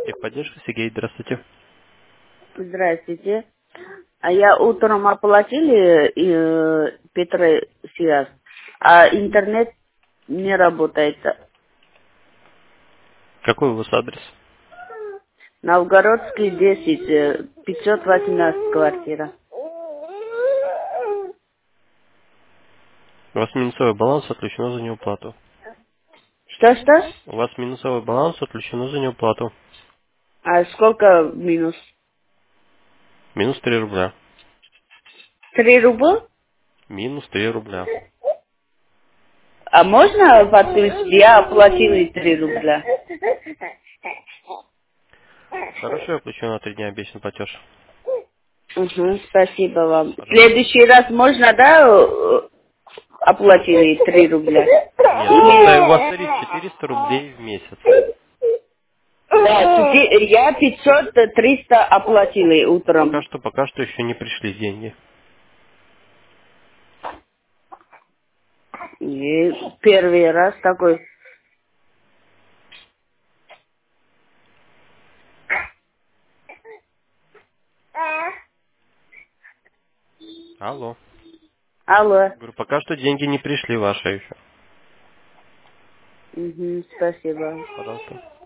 Техподдержка, Сергей, здравствуйте. Здравствуйте. А я утром оплатили Петра связь, а интернет не работает. Какой у вас адрес? Новгородский 10, 518 квартира. У вас минусовой баланс, отключено за неуплату. Что-что? У вас минусовой баланс, отключено за неуплату. А сколько минус? Минус 3 рубля. 3 рубля? Минус 3 рубля. А можно подключить? Я оплатила 3 рубля. Хорошо, я плачу на 3 дня обещан платеж. Угу, спасибо вам. В Пожалуйста. следующий раз можно, да, оплатили 3 рубля? Нет, просто у вас тариф 400 рублей в месяц. Да, я 500-300 оплатили утром. Пока что еще не пришли деньги. И первый раз такой. Алло. Алло. Говорю, пока что деньги не пришли ваши еще. Угу, спасибо. Пожалуйста.